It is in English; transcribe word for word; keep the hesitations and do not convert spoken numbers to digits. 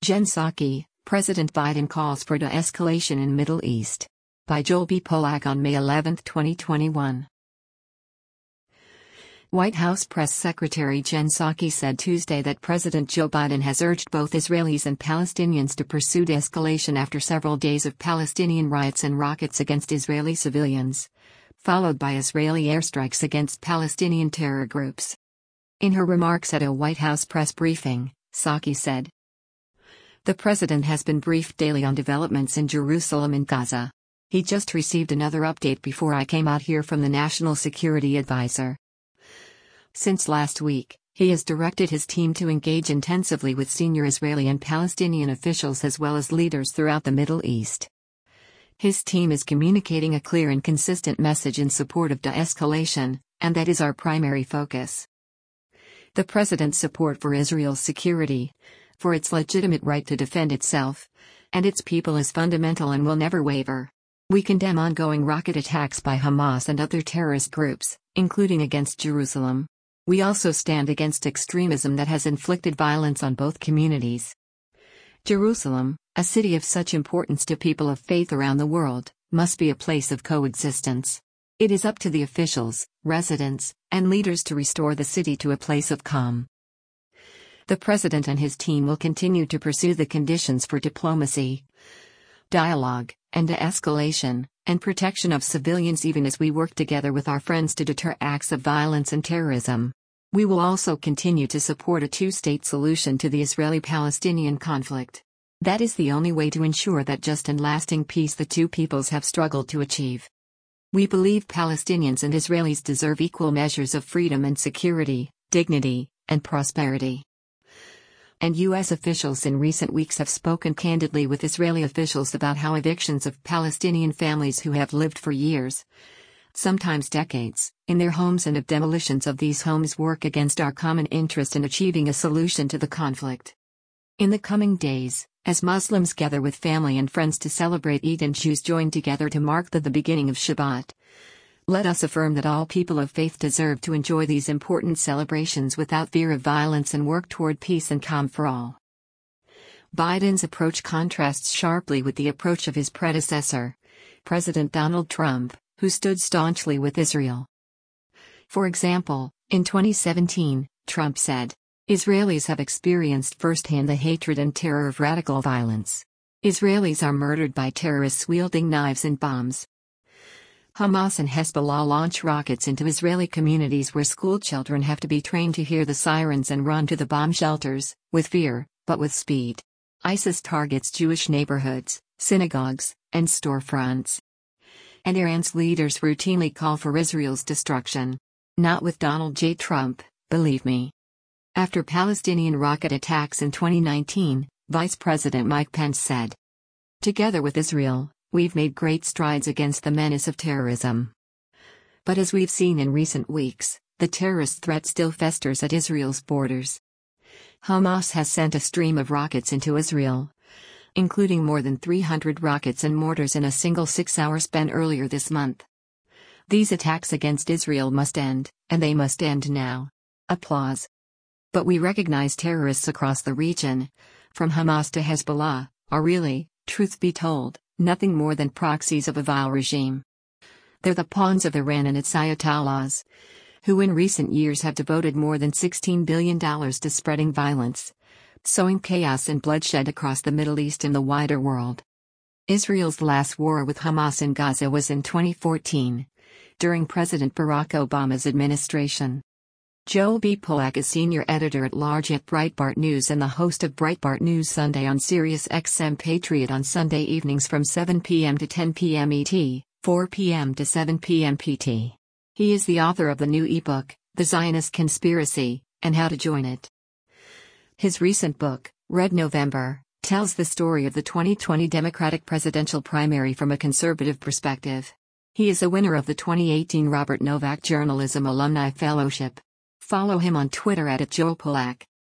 Jen Psaki, President Biden calls for de-escalation in Middle East. By Joel B. Polak on May eleventh, twenty twenty-one. White House Press Secretary Jen Psaki said Tuesday that President Joe Biden has urged both Israelis and Palestinians to pursue de-escalation after several days of Palestinian riots and rockets against Israeli civilians, followed by Israeli airstrikes against Palestinian terror groups. In her remarks at a White House press briefing, Psaki said, "The president has been briefed daily on developments in Jerusalem and Gaza. He just received another update before I came out here from the National Security Advisor. Since last week, he has directed his team to engage intensively with senior Israeli and Palestinian officials as well as leaders throughout the Middle East. His team is communicating a clear and consistent message in support of de-escalation, and that is our primary focus. The president's support for Israel's security, for its legitimate right to defend itself, and its people is fundamental and will never waver. We condemn ongoing rocket attacks by Hamas and other terrorist groups, including against Jerusalem. We also stand against extremism that has inflicted violence on both communities. Jerusalem, a city of such importance to people of faith around the world, must be a place of coexistence. It is up to the officials, residents, and leaders to restore the city to a place of calm. The president and his team will continue to pursue the conditions for diplomacy, dialogue, and de-escalation, and protection of civilians even as we work together with our friends to deter acts of violence and terrorism. We will also continue to support a two-state solution to the Israeli-Palestinian conflict. That is the only way to ensure that just and lasting peace the two peoples have struggled to achieve. We believe Palestinians and Israelis deserve equal measures of freedom and security, dignity, and prosperity." And U S officials in recent weeks have spoken candidly with Israeli officials about how evictions of Palestinian families who have lived for years, sometimes decades, in their homes and of demolitions of these homes work against our common interest in achieving a solution to the conflict. In the coming days, as Muslims gather with family and friends to celebrate Eid and Jews join together to mark the, the beginning of Shabbat, let us affirm that all people of faith deserve to enjoy these important celebrations without fear of violence and work toward peace and calm for all. Biden's approach contrasts sharply with the approach of his predecessor, President Donald Trump, who stood staunchly with Israel. For example, in twenty seventeen, Trump said, "Israelis have experienced firsthand the hatred and terror of radical violence. Israelis are murdered by terrorists wielding knives and bombs. Hamas and Hezbollah launch rockets into Israeli communities where school children have to be trained to hear the sirens and run to the bomb shelters, with fear, but with speed. ISIS targets Jewish neighborhoods, synagogues, and storefronts. And Iran's leaders routinely call for Israel's destruction. Not with Donald J. Trump, believe me." After Palestinian rocket attacks in twenty nineteen, Vice President Mike Pence said, "Together with Israel, we've made great strides against the menace of terrorism. But as we've seen in recent weeks, the terrorist threat still festers at Israel's borders. Hamas has sent a stream of rockets into Israel, including more than three hundred rockets and mortars in a single six-hour span earlier this month. These attacks against Israel must end, and they must end now." Applause. But we recognize terrorists across the region, from Hamas to Hezbollah, are really, truth be told, nothing more than proxies of a vile regime. They're the pawns of Iran and its ayatollahs, who in recent years have devoted more than sixteen billion dollars to spreading violence, sowing chaos and bloodshed across the Middle East and the wider world. Israel's last war with Hamas in Gaza was in twenty fourteen, during President Barack Obama's administration. Joel B. Polak is senior editor-at-large at Breitbart News and the host of Breitbart News Sunday on Sirius X M Patriot on Sunday evenings from seven p m to ten p m E T, four p m to seven p m P T. He is the author of the new ebook, The Zionist Conspiracy, and How to Join It. His recent book, Red November, tells the story of the twenty twenty Democratic presidential primary from a conservative perspective. He is a winner of the twenty eighteen Robert Novak Journalism Alumni Fellowship. Follow him on Twitter at Joel Polak.